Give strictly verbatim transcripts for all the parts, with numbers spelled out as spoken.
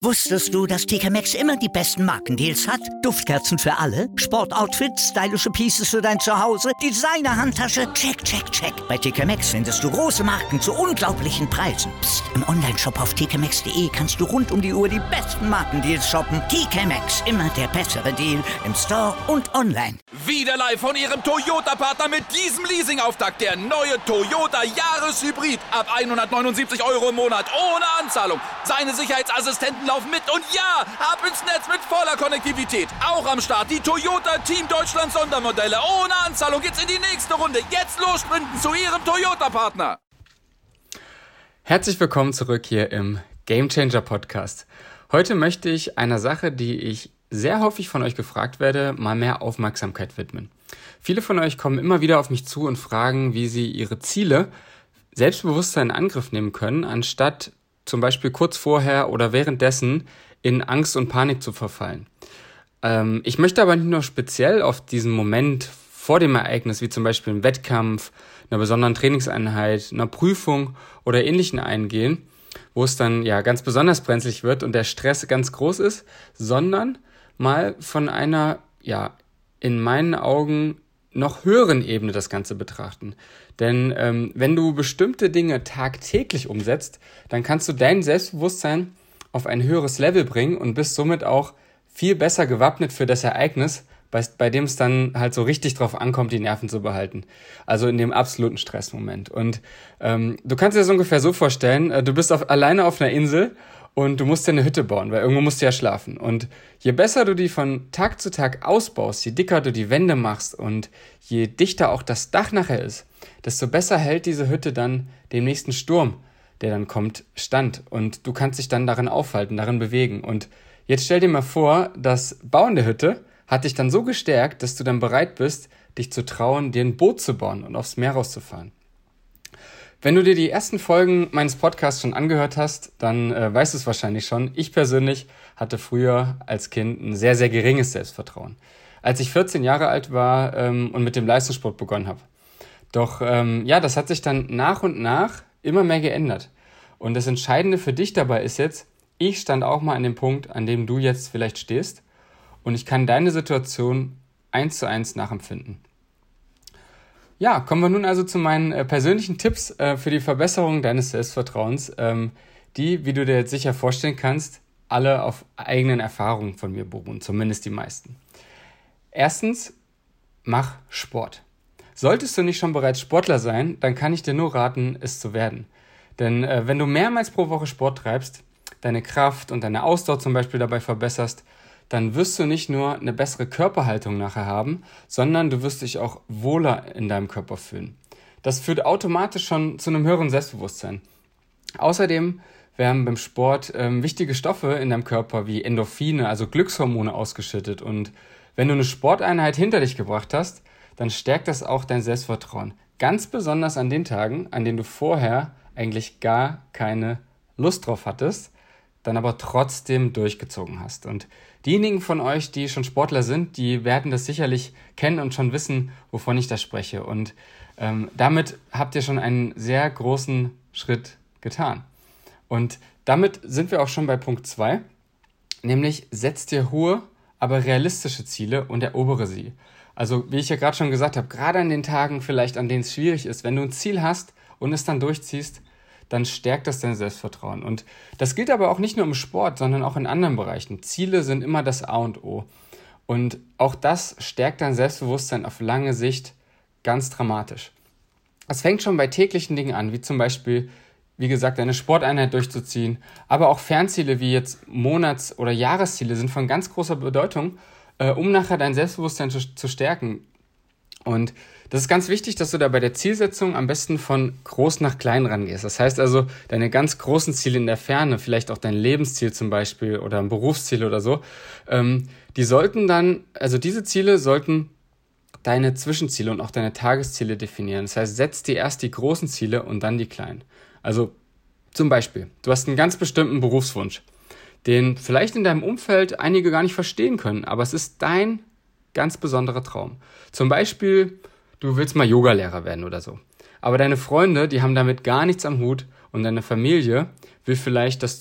Wusstest du, dass T K Maxx immer die besten Markendeals hat? Duftkerzen für alle, Sportoutfits, stylische Pieces für dein Zuhause, Designer-Handtasche, check, check, check. Bei T K Maxx findest du große Marken zu unglaublichen Preisen. Psst. Im Onlineshop auf t k maxx punkt d e kannst du rund um die Uhr die besten Markendeals shoppen. T K Maxx, immer der bessere Deal im Store und online. Wieder live von Ihrem Toyota-Partner mit diesem Leasing-Auftakt. Der neue Toyota Jahreshybrid. Ab hundertneunundsiebzig Euro im Monat ohne Anzahlung. Seine Sicherheitsassistenten laufen mit und ja, ab ins Netz mit voller Konnektivität. Auch am Start die Toyota Team Deutschland Sondermodelle. Ohne Anzahlung geht's in die nächste Runde. Jetzt los sprinten zu Ihrem Toyota-Partner. Herzlich willkommen zurück hier im Game Changer Podcast. Heute möchte ich einer Sache, die ich sehr häufig von euch gefragt werde, mal mehr Aufmerksamkeit widmen. Viele von euch kommen immer wieder auf mich zu und fragen, wie sie ihre Ziele selbstbewusster in Angriff nehmen können, anstatt zum Beispiel kurz vorher oder währenddessen in Angst und Panik zu verfallen. Ähm, ich möchte aber nicht nur speziell auf diesen Moment vor dem Ereignis, wie zum Beispiel einem Wettkampf, einer besonderen Trainingseinheit, einer Prüfung oder Ähnlichem eingehen, wo es dann ja ganz besonders brenzlig wird und der Stress ganz groß ist, sondern mal von einer, ja, in meinen Augen noch höheren Ebene das Ganze betrachten. Denn ähm, wenn du bestimmte Dinge tagtäglich umsetzt, dann kannst du dein Selbstbewusstsein auf ein höheres Level bringen und bist somit auch viel besser gewappnet für das Ereignis, bei, bei dem es dann halt so richtig drauf ankommt, die Nerven zu behalten. Also in dem absoluten Stressmoment. Und ähm, du kannst dir das ungefähr so vorstellen, äh, du bist auf, alleine auf einer Insel und du musst dir eine Hütte bauen, weil irgendwo musst du ja schlafen. Und je besser du die von Tag zu Tag ausbaust, je dicker du die Wände machst und je dichter auch das Dach nachher ist, desto besser hält diese Hütte dann dem nächsten Sturm, der dann kommt, stand. Und du kannst dich dann darin aufhalten, darin bewegen. Und jetzt stell dir mal vor, das Bauen der Hütte hat dich dann so gestärkt, dass du dann bereit bist, dich zu trauen, dir ein Boot zu bauen und aufs Meer rauszufahren. Wenn du dir die ersten Folgen meines Podcasts schon angehört hast, dann äh, weißt du es wahrscheinlich schon. Ich persönlich hatte früher als Kind ein sehr, sehr geringes Selbstvertrauen. Als ich vierzehn Jahre alt war ähm, und mit dem Leistungssport begonnen habe. Doch ähm, ja, das hat sich dann nach und nach immer mehr geändert. Und das Entscheidende für dich dabei ist jetzt, ich stand auch mal an dem Punkt, an dem du jetzt vielleicht stehst. Und ich kann deine Situation eins zu eins nachempfinden. Ja, kommen wir nun also zu meinen äh, persönlichen Tipps äh, für die Verbesserung deines Selbstvertrauens, ähm, die, wie du dir jetzt sicher vorstellen kannst, alle auf eigenen Erfahrungen von mir beruhen, zumindest die meisten. Erstens, mach Sport. Solltest du nicht schon bereits Sportler sein, dann kann ich dir nur raten, es zu werden. Denn äh, wenn du mehrmals pro Woche Sport treibst, deine Kraft und deine Ausdauer zum Beispiel dabei verbesserst, dann wirst du nicht nur eine bessere Körperhaltung nachher haben, sondern du wirst dich auch wohler in deinem Körper fühlen. Das führt automatisch schon zu einem höheren Selbstbewusstsein. Außerdem werden beim Sport ähm, wichtige Stoffe in deinem Körper wie Endorphine, also Glückshormone, ausgeschüttet. Und wenn du eine Sporteinheit hinter dich gebracht hast, dann stärkt das auch dein Selbstvertrauen. Ganz besonders an den Tagen, an denen du vorher eigentlich gar keine Lust drauf hattest, dann aber trotzdem durchgezogen hast. Und diejenigen von euch, die schon Sportler sind, die werden das sicherlich kennen und schon wissen, wovon ich da spreche. Und ähm, damit habt ihr schon einen sehr großen Schritt getan. Und damit sind wir auch schon bei Punkt zwei, nämlich setz dir hohe, aber realistische Ziele und erobere sie. Also wie ich ja gerade schon gesagt habe, gerade an den Tagen vielleicht, an denen es schwierig ist, wenn du ein Ziel hast und es dann durchziehst, dann stärkt das dein Selbstvertrauen. Und das gilt aber auch nicht nur im Sport, sondern auch in anderen Bereichen. Ziele sind immer das A und O. Und auch das stärkt dein Selbstbewusstsein auf lange Sicht ganz dramatisch. Es fängt schon bei täglichen Dingen an, wie zum Beispiel, wie gesagt, eine Sporteinheit durchzuziehen. Aber auch Fernziele wie jetzt Monats- oder Jahresziele sind von ganz großer Bedeutung, äh, um nachher dein Selbstbewusstsein zu, zu stärken. Und das ist ganz wichtig, dass du da bei der Zielsetzung am besten von groß nach klein rangehst. Das heißt also, deine ganz großen Ziele in der Ferne, vielleicht auch dein Lebensziel zum Beispiel oder ein Berufsziel oder so, ähm, die sollten dann, also diese Ziele sollten deine Zwischenziele und auch deine Tagesziele definieren. Das heißt, setz dir erst die großen Ziele und dann die kleinen. Also zum Beispiel, du hast einen ganz bestimmten Berufswunsch, den vielleicht in deinem Umfeld einige gar nicht verstehen können, aber es ist dein ganz besonderer Traum. Zum Beispiel, du willst mal Yogalehrer werden oder so. Aber deine Freunde, die haben damit gar nichts am Hut und deine Familie will vielleicht, dass du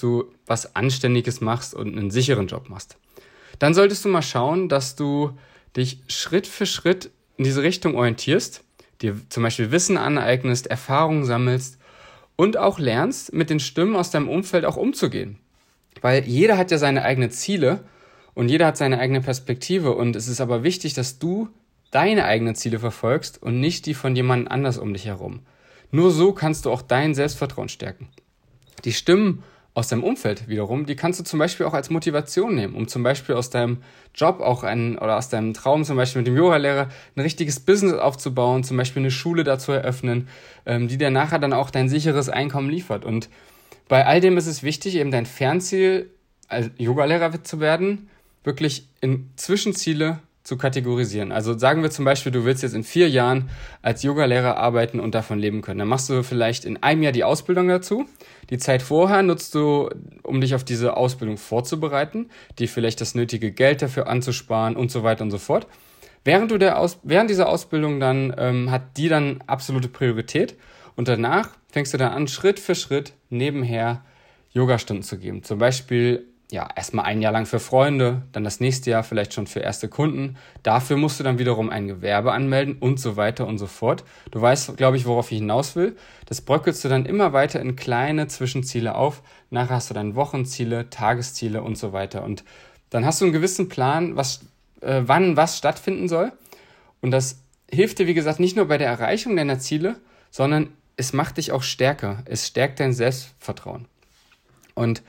was Anständiges machst und einen sicheren Job machst. Dann solltest du mal schauen, dass du dich Schritt für Schritt in diese Richtung orientierst, dir zum Beispiel Wissen aneignest, Erfahrungen sammelst und auch lernst, mit den Stimmen aus deinem Umfeld auch umzugehen. Weil jeder hat ja seine eigenen Ziele und jeder hat seine eigene Perspektive und es ist aber wichtig, dass du deine eigenen Ziele verfolgst und nicht die von jemand anders um dich herum. Nur so kannst du auch dein Selbstvertrauen stärken. Die Stimmen aus deinem Umfeld wiederum, die kannst du zum Beispiel auch als Motivation nehmen, um zum Beispiel aus deinem Job auch einen oder aus deinem Traum zum Beispiel mit dem Yogalehrer ein richtiges Business aufzubauen, zum Beispiel eine Schule dazu eröffnen, ähm, die dir nachher dann auch dein sicheres Einkommen liefert. Und bei all dem ist es wichtig, eben dein Fernziel als Yogalehrer zu werden, wirklich in Zwischenziele zu kategorisieren. Also sagen wir zum Beispiel, du willst jetzt in vier Jahren als Yogalehrer arbeiten und davon leben können. Dann machst du vielleicht in einem Jahr die Ausbildung dazu. Die Zeit vorher nutzt du, um dich auf diese Ausbildung vorzubereiten, dir vielleicht das nötige Geld dafür anzusparen und so weiter und so fort. Während du der Aus- während dieser Ausbildung dann ähm, hat die dann absolute Priorität und danach fängst du dann an, Schritt für Schritt nebenher Yogastunden zu geben. Zum Beispiel ja, erstmal ein Jahr lang für Freunde, dann das nächste Jahr vielleicht schon für erste Kunden. Dafür musst du dann wiederum ein Gewerbe anmelden und so weiter und so fort. Du weißt, glaube ich, worauf ich hinaus will. Das bröckelst du dann immer weiter in kleine Zwischenziele auf. Nachher hast du dann Wochenziele, Tagesziele und so weiter. Und dann hast du einen gewissen Plan, was, äh, wann was stattfinden soll. Und das hilft dir, wie gesagt, nicht nur bei der Erreichung deiner Ziele, sondern es macht dich auch stärker. Es stärkt dein Selbstvertrauen. Und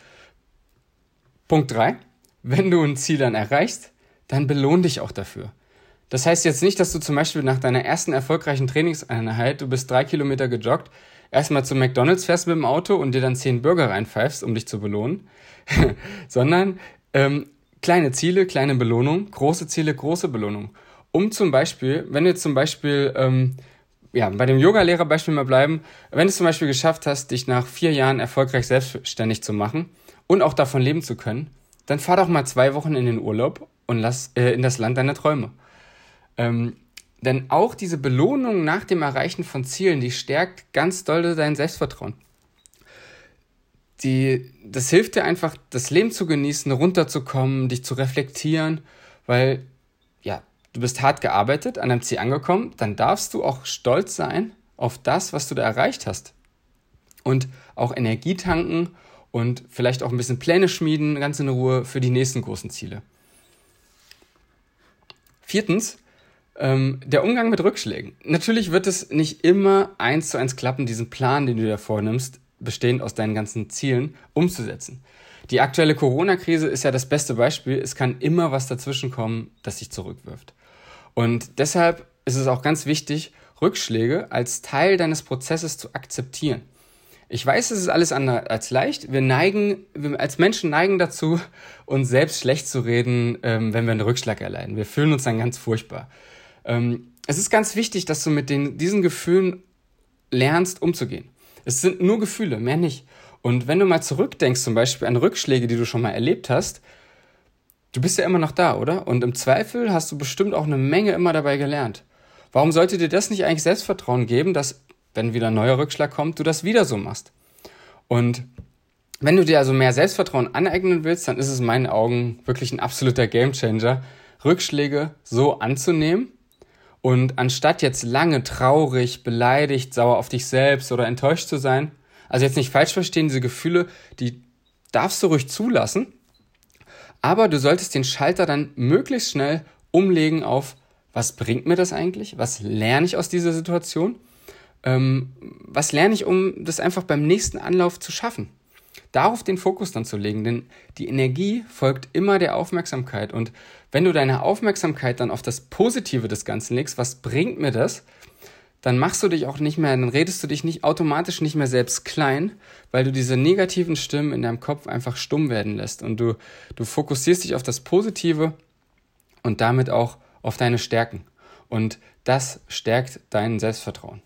Punkt drei, wenn du ein Ziel dann erreichst, dann belohn dich auch dafür. Das heißt jetzt nicht, dass du zum Beispiel nach deiner ersten erfolgreichen Trainingseinheit, du bist drei Kilometer gejoggt, erstmal zu McDonald's fährst mit dem Auto und dir dann zehn Burger reinpfeifst, um dich zu belohnen, sondern ähm, kleine Ziele, kleine Belohnung, große Ziele, große Belohnung. Um zum Beispiel, wenn du jetzt zum Beispiel, ähm, ja, bei dem Yoga-Lehrer-Beispiel mal bleiben, wenn du es zum Beispiel geschafft hast, dich nach vier Jahren erfolgreich selbstständig zu machen, und auch davon leben zu können, dann fahr doch mal zwei Wochen in den Urlaub und lass äh, in das Land deiner Träume. Ähm, denn auch diese Belohnung nach dem Erreichen von Zielen, die stärkt ganz doll dein Selbstvertrauen. Die, das hilft dir einfach, das Leben zu genießen, runterzukommen, dich zu reflektieren, weil ja, du bist hart gearbeitet, an deinem Ziel angekommen, dann darfst du auch stolz sein auf das, was du da erreicht hast. Und auch Energie tanken und vielleicht auch ein bisschen Pläne schmieden, ganz in Ruhe für die nächsten großen Ziele. Viertens, ähm, der Umgang mit Rückschlägen. Natürlich wird es nicht immer eins zu eins klappen, diesen Plan, den du dir vornimmst, bestehend aus deinen ganzen Zielen, umzusetzen. Die aktuelle Corona-Krise ist ja das beste Beispiel. Es kann immer was dazwischen kommen, das dich zurückwirft. Und deshalb ist es auch ganz wichtig, Rückschläge als Teil deines Prozesses zu akzeptieren. Ich weiß, es ist alles andere als leicht. Wir neigen, wir als Menschen neigen dazu, uns selbst schlecht zu reden, ähm, wenn wir einen Rückschlag erleiden. Wir fühlen uns dann ganz furchtbar. Ähm, es ist ganz wichtig, dass du mit den, diesen Gefühlen lernst, umzugehen. Es sind nur Gefühle, mehr nicht. Und wenn du mal zurückdenkst, zum Beispiel an Rückschläge, die du schon mal erlebt hast, du bist ja immer noch da, oder? Und im Zweifel hast du bestimmt auch eine Menge immer dabei gelernt. Warum sollte dir das nicht eigentlich Selbstvertrauen geben, dass, wenn wieder ein neuer Rückschlag kommt, du das wieder so machst? Und wenn du dir also mehr Selbstvertrauen aneignen willst, dann ist es in meinen Augen wirklich ein absoluter Gamechanger, Rückschläge so anzunehmen und anstatt jetzt lange traurig, beleidigt, sauer auf dich selbst oder enttäuscht zu sein, also jetzt nicht falsch verstehen, diese Gefühle, die darfst du ruhig zulassen, aber du solltest den Schalter dann möglichst schnell umlegen auf, was bringt mir das eigentlich? Was lerne ich aus dieser Situation? Ähm, was lerne ich, um das einfach beim nächsten Anlauf zu schaffen? Darauf den Fokus dann zu legen, denn die Energie folgt immer der Aufmerksamkeit. Und wenn du deine Aufmerksamkeit dann auf das Positive des Ganzen legst, was bringt mir das? Dann machst du dich auch nicht mehr, dann redest du dich nicht automatisch nicht mehr selbst klein, weil du diese negativen Stimmen in deinem Kopf einfach stumm werden lässt. Und du, du fokussierst dich auf das Positive und damit auch auf deine Stärken. Und das stärkt dein Selbstvertrauen.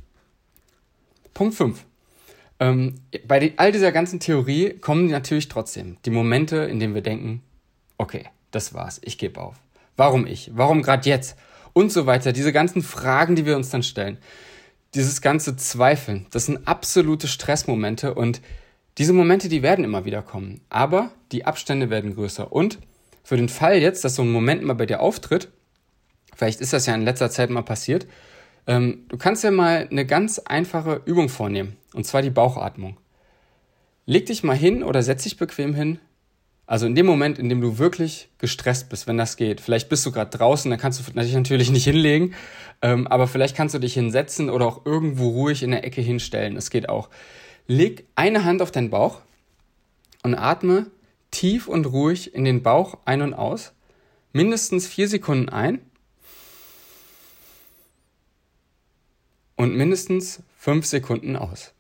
Punkt fünf. Ähm, bei die, all dieser ganzen Theorie kommen natürlich trotzdem die Momente, in denen wir denken, okay, das war's, ich gebe auf. Warum ich? Warum gerade jetzt? Und so weiter. Diese ganzen Fragen, die wir uns dann stellen. Dieses ganze Zweifeln, das sind absolute Stressmomente und Diese Momente, die werden immer wieder kommen, aber die Abstände werden größer. Und für den Fall jetzt, dass so ein Moment mal bei dir auftritt, vielleicht ist das ja in letzter Zeit mal passiert, ähm, du kannst ja mal eine ganz einfache Übung vornehmen, und zwar die Bauchatmung. Leg dich mal hin oder setz dich bequem hin, also in dem Moment, in dem du wirklich gestresst bist, wenn das geht. Vielleicht bist du gerade draußen, dann kannst du dich natürlich nicht hinlegen, ähm, aber vielleicht kannst du dich hinsetzen oder auch irgendwo ruhig in der Ecke hinstellen, das geht auch. Leg eine Hand auf deinen Bauch und atme tief und ruhig in den Bauch ein und aus, mindestens vier Sekunden ein und mindestens fünf Sekunden aus.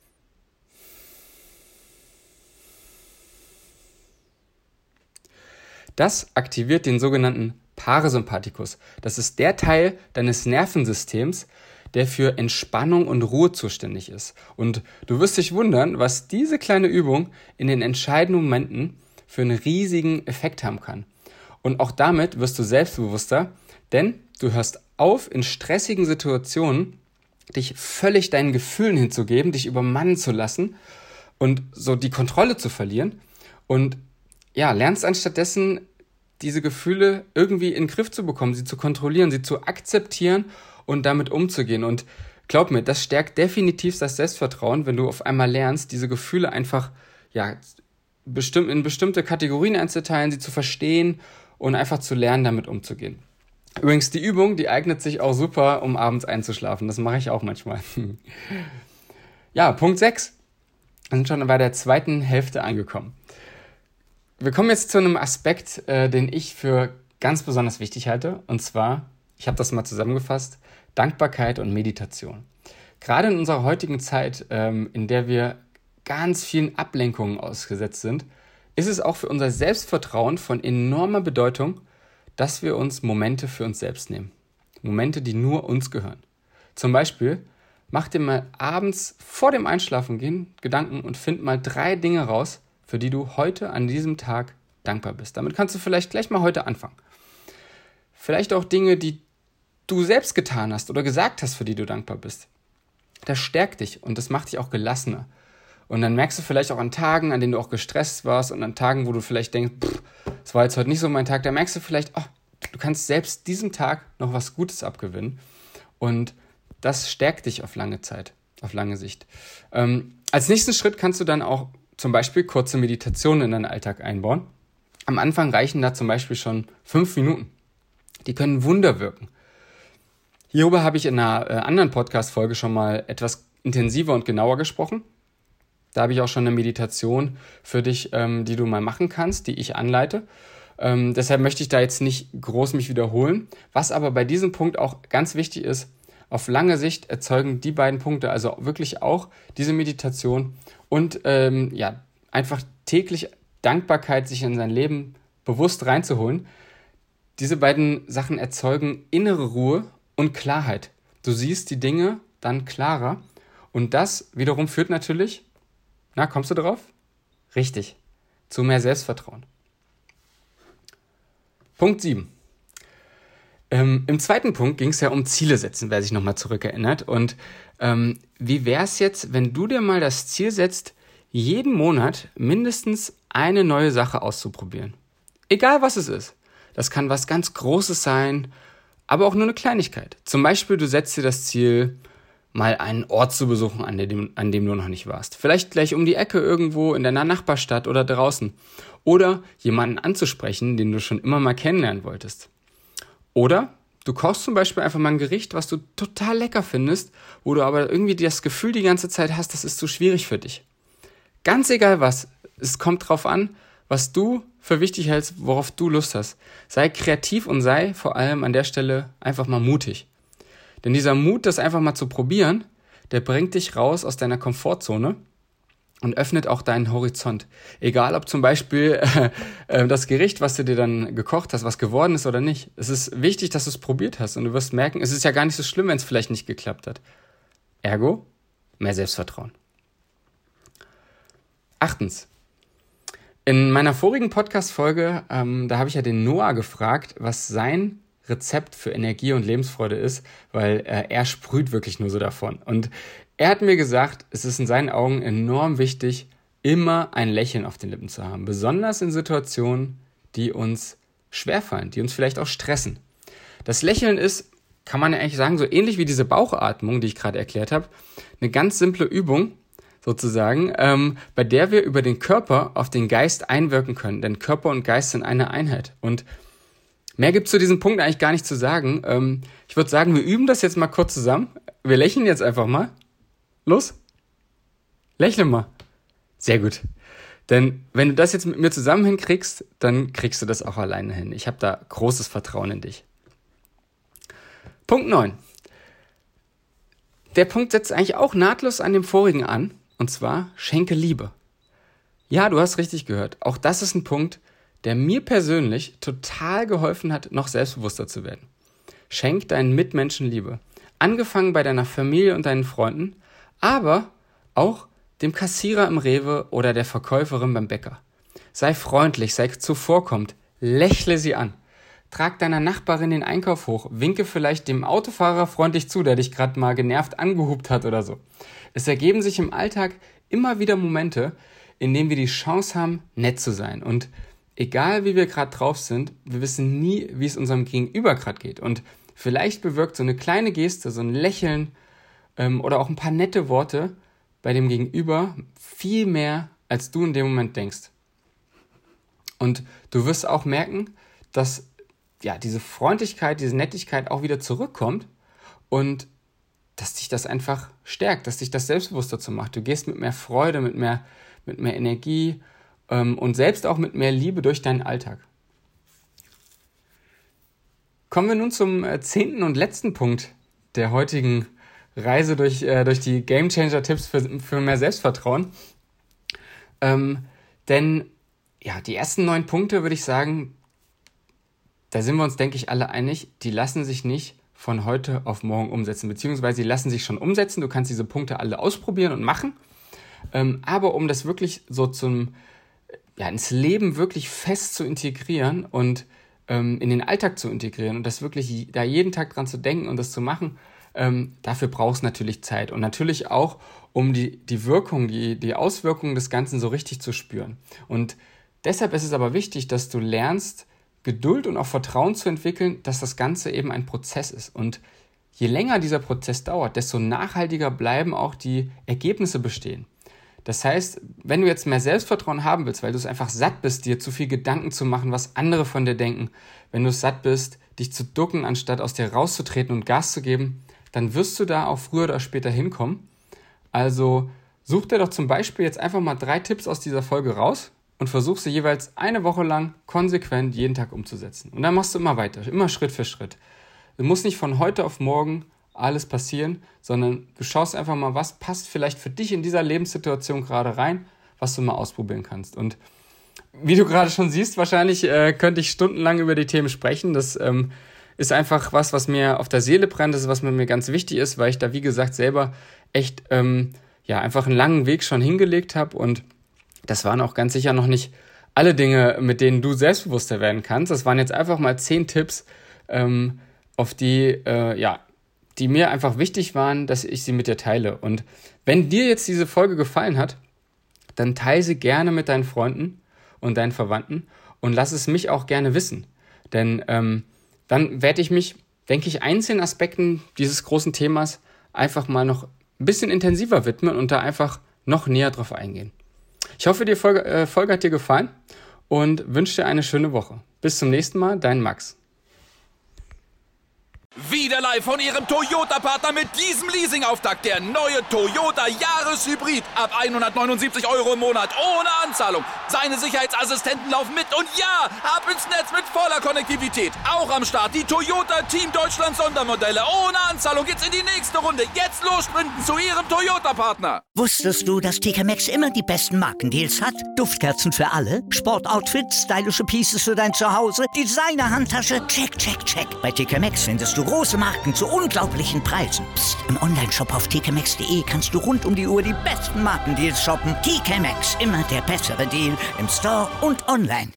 Das aktiviert den sogenannten Parasympathikus. Das ist der Teil deines Nervensystems, der für Entspannung und Ruhe zuständig ist. Und du wirst dich wundern, was diese kleine Übung in den entscheidenden Momenten für einen riesigen Effekt haben kann. Und auch damit wirst du selbstbewusster, denn du hörst auf, in stressigen Situationen dich völlig deinen Gefühlen hinzugeben, dich übermannen zu lassen und so die Kontrolle zu verlieren und ja, lernst anstattdessen diese Gefühle irgendwie in den Griff zu bekommen, sie zu kontrollieren, sie zu akzeptieren und damit umzugehen. Und glaub mir, das stärkt definitiv das Selbstvertrauen, wenn du auf einmal lernst, diese Gefühle einfach ja, bestimm- in bestimmte Kategorien einzuteilen, sie zu verstehen und einfach zu lernen, damit umzugehen. Übrigens, die Übung, die eignet sich auch super, um abends einzuschlafen. Das mache ich auch manchmal. Ja, Punkt sechs. Wir sind schon bei der zweiten Hälfte angekommen. Wir kommen jetzt zu einem Aspekt, äh, den ich für ganz besonders wichtig halte. Und zwar, ich habe das mal zusammengefasst, Dankbarkeit und Meditation. Gerade in unserer heutigen Zeit, ähm, in der wir ganz vielen Ablenkungen ausgesetzt sind, ist es auch für unser Selbstvertrauen von enormer Bedeutung, dass wir uns Momente für uns selbst nehmen. Momente, die nur uns gehören. Zum Beispiel, mach dir mal abends vor dem Einschlafengehen Gedanken und find mal drei Dinge raus, für die du heute an diesem Tag dankbar bist. Damit kannst du vielleicht gleich mal heute anfangen. Vielleicht auch Dinge, die du selbst getan hast oder gesagt hast, für die du dankbar bist. Das stärkt dich und das macht dich auch gelassener. Und dann merkst du vielleicht auch an Tagen, an denen du auch gestresst warst und an Tagen, wo du vielleicht denkst, pff, es war jetzt heute nicht so mein Tag, da merkst du vielleicht, oh, du kannst selbst diesem Tag noch was Gutes abgewinnen. Und das stärkt dich auf lange Zeit, auf lange Sicht. Ähm, als nächsten Schritt kannst du dann auch zum Beispiel kurze Meditationen in deinen Alltag einbauen. Am Anfang reichen da zum Beispiel schon fünf Minuten. Die können Wunder wirken. Hierüber habe ich in einer äh, anderen Podcast-Folge schon mal etwas intensiver und genauer gesprochen. Da habe ich auch schon eine Meditation für dich, ähm, die du mal machen kannst, die ich anleite. Ähm, deshalb möchte ich da jetzt nicht groß mich wiederholen. Was aber bei diesem Punkt auch ganz wichtig ist, auf lange Sicht erzeugen die beiden Punkte, also wirklich auch diese Meditation und ähm, ja, einfach täglich Dankbarkeit sich in sein Leben bewusst reinzuholen. Diese beiden Sachen erzeugen innere Ruhe und Klarheit. Du siehst die Dinge dann klarer und das wiederum führt natürlich, na, kommst du drauf? Richtig, zu mehr Selbstvertrauen. Punkt sieben. Ähm, Im zweiten Punkt ging es ja um Ziele setzen, wer sich nochmal zurückerinnert. Und ähm, wie wäre es jetzt, wenn du dir mal das Ziel setzt, jeden Monat mindestens eine neue Sache auszuprobieren? Egal was es ist. Das kann was ganz Großes sein, aber auch nur eine Kleinigkeit. Zum Beispiel, du setzt dir das Ziel, mal einen Ort zu besuchen, an dem, an dem du noch nicht warst. Vielleicht gleich um die Ecke irgendwo in deiner Nachbarstadt oder draußen. Oder jemanden anzusprechen, den du schon immer mal kennenlernen wolltest. Oder du kochst zum Beispiel einfach mal ein Gericht, was du total lecker findest, wo du aber irgendwie das Gefühl die ganze Zeit hast, das ist zu schwierig für dich. Ganz egal was, es kommt drauf an, was du für wichtig hältst, worauf du Lust hast. Sei kreativ und sei vor allem an der Stelle einfach mal mutig. Denn dieser Mut, das einfach mal zu probieren, der bringt dich raus aus deiner Komfortzone und öffnet auch deinen Horizont. Egal, ob zum Beispiel äh, äh, das Gericht, was du dir dann gekocht hast, was geworden ist oder nicht. Es ist wichtig, dass du es probiert hast und du wirst merken, es ist ja gar nicht so schlimm, wenn es vielleicht nicht geklappt hat. Ergo, mehr Selbstvertrauen. Achtens. In meiner vorigen Podcast-Folge, ähm, da habe ich ja den Noah gefragt, was sein Rezept für Energie und Lebensfreude ist, weil äh, er sprüht wirklich nur so davon. Und er hat mir gesagt, es ist in seinen Augen enorm wichtig, immer ein Lächeln auf den Lippen zu haben. Besonders in Situationen, die uns schwerfallen, die uns vielleicht auch stressen. Das Lächeln ist, kann man ja eigentlich sagen, so ähnlich wie diese Bauchatmung, die ich gerade erklärt habe, eine ganz simple Übung, sozusagen, ähm, bei der wir über den Körper auf den Geist einwirken können. Denn Körper und Geist sind eine Einheit. Und mehr gibt es zu diesem Punkt eigentlich gar nicht zu sagen. Ähm, ich würde sagen, wir üben das jetzt mal kurz zusammen. Wir lächeln jetzt einfach mal. Los. Lächle mal. Sehr gut. Denn wenn du das jetzt mit mir zusammen hinkriegst, dann kriegst du das auch alleine hin. Ich habe da großes Vertrauen in dich. Punkt neun. Der Punkt setzt eigentlich auch nahtlos an dem vorigen an. Und zwar, schenke Liebe. Ja, du hast richtig gehört. Auch das ist ein Punkt, der mir persönlich total geholfen hat, noch selbstbewusster zu werden. Schenk deinen Mitmenschen Liebe. Angefangen bei deiner Familie und deinen Freunden, aber auch dem Kassierer im Rewe oder der Verkäuferin beim Bäcker. Sei freundlich, sei zuvorkommend, lächle sie an. Trag deiner Nachbarin den Einkauf hoch, winke vielleicht dem Autofahrer freundlich zu, der dich gerade mal genervt angehupt hat oder so. Es ergeben sich im Alltag immer wieder Momente, in denen wir die Chance haben, nett zu sein. Und egal wie wir gerade drauf sind, wir wissen nie, wie es unserem Gegenüber gerade geht. Und vielleicht bewirkt so eine kleine Geste, so ein Lächeln ähm, oder auch ein paar nette Worte bei dem Gegenüber viel mehr, als du in dem Moment denkst. Und du wirst auch merken, dass ja diese Freundlichkeit, diese Nettigkeit auch wieder zurückkommt und dass dich das einfach stärkt, dass dich das selbstbewusster zu macht. Du gehst mit mehr Freude, mit mehr, mit mehr Energie ähm, und selbst auch mit mehr Liebe durch deinen Alltag. Kommen wir nun zum äh, zehnten und letzten Punkt der heutigen Reise durch, äh, durch die Gamechanger-Tipps für, für mehr Selbstvertrauen. Ähm, denn ja, die ersten neun Punkte, würde ich sagen, da sind wir uns, denke ich, alle einig, die lassen sich nicht von heute auf morgen umsetzen, beziehungsweise die lassen sich schon umsetzen. Du kannst diese Punkte alle ausprobieren und machen. Ähm, aber um das wirklich so zum, ja, ins Leben wirklich fest zu integrieren und ähm, in den Alltag zu integrieren und das wirklich da jeden Tag dran zu denken und das zu machen, Ähm, dafür brauchst du natürlich Zeit und natürlich auch, um die, die Wirkung, die, die Auswirkungen des Ganzen so richtig zu spüren. Und deshalb ist es aber wichtig, dass du lernst, Geduld und auch Vertrauen zu entwickeln, dass das Ganze eben ein Prozess ist. Und je länger dieser Prozess dauert, desto nachhaltiger bleiben auch die Ergebnisse bestehen. Das heißt, wenn du jetzt mehr Selbstvertrauen haben willst, weil du es einfach satt bist, dir zu viel Gedanken zu machen, was andere von dir denken, wenn du es satt bist, dich zu ducken, anstatt aus dir rauszutreten und Gas zu geben, dann wirst du da auch früher oder später hinkommen. Also such dir doch zum Beispiel jetzt einfach mal drei Tipps aus dieser Folge raus und versuch sie jeweils eine Woche lang konsequent jeden Tag umzusetzen. Und dann machst du immer weiter, immer Schritt für Schritt. Es muss nicht von heute auf morgen alles passieren, sondern du schaust einfach mal, was passt vielleicht für dich in dieser Lebenssituation gerade rein, was du mal ausprobieren kannst. Und wie du gerade schon siehst, wahrscheinlich äh, könnte ich stundenlang über die Themen sprechen. Das ähm, ist einfach was, was mir auf der Seele brennt, das ist, was mir ganz wichtig ist, weil ich da, wie gesagt, selber echt ähm, ja einfach einen langen Weg schon hingelegt habe und das waren auch ganz sicher noch nicht alle Dinge, mit denen du selbstbewusster werden kannst. Das waren jetzt einfach mal zehn Tipps, ähm, auf die, äh, ja, die mir einfach wichtig waren, dass ich sie mit dir teile. Und wenn dir jetzt diese Folge gefallen hat, dann teile sie gerne mit deinen Freunden und deinen Verwandten und lass es mich auch gerne wissen. Denn ähm, dann werde ich mich, denke ich, einzelnen Aspekten dieses großen Themas einfach mal noch ein bisschen intensiver widmen und da einfach noch näher drauf eingehen. Ich hoffe, die Folge, äh, Folge hat dir gefallen und wünsche dir eine schöne Woche. Bis zum nächsten Mal, dein Max. Wieder live von Ihrem Toyota-Partner mit diesem Leasing-Auftakt. Der neue Toyota Jahreshybrid. Ab hundertneunundsiebzig Euro im Monat. Ohne Anzahlung. Seine Sicherheitsassistenten laufen mit. Und ja, ab ins Netz mit voller Konnektivität. Auch am Start die Toyota Team Deutschland Sondermodelle. Ohne Anzahlung geht's in die nächste Runde. Jetzt los sprinten zu Ihrem Toyota-Partner. Wusstest du, dass T K Maxx immer die besten Markendeals hat? Duftkerzen für alle, Sportoutfits, stylische Pieces für dein Zuhause, Designer-Handtasche, check, check, check. Bei T K Maxx findest du große Marken zu unglaublichen Preisen. Psst. Im Onlineshop auf t k maxx punkt d e kannst du rund um die Uhr die besten Markendeals shoppen. T K Maxx, immer der bessere Deal im Store und online.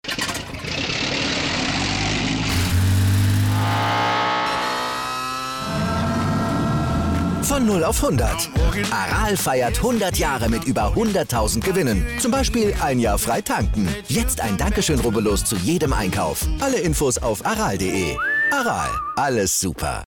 Von null auf hundert. Aral feiert hundert Jahre mit über hunderttausend Gewinnen. Zum Beispiel ein Jahr frei tanken. Jetzt ein Dankeschön, rubbellos zu jedem Einkauf. Alle Infos auf aral punkt de. Aral, alles super.